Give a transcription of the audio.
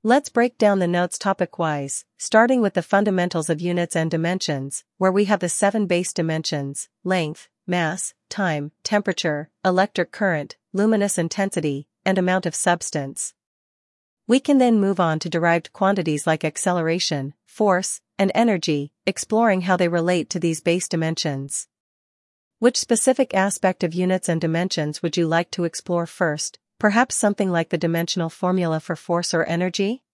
Let's break down the notes topic-wise, starting with the fundamentals of units and dimensions, where we have the 7 base dimensions: length, mass, time, temperature, electric current, luminous intensity, and amount of substance. We can then move on to derived quantities like acceleration, force, and energy, exploring how they relate to these base dimensions. Which specific aspect of units and dimensions would you like to explore first? Perhaps something like the dimensional formula for force or energy?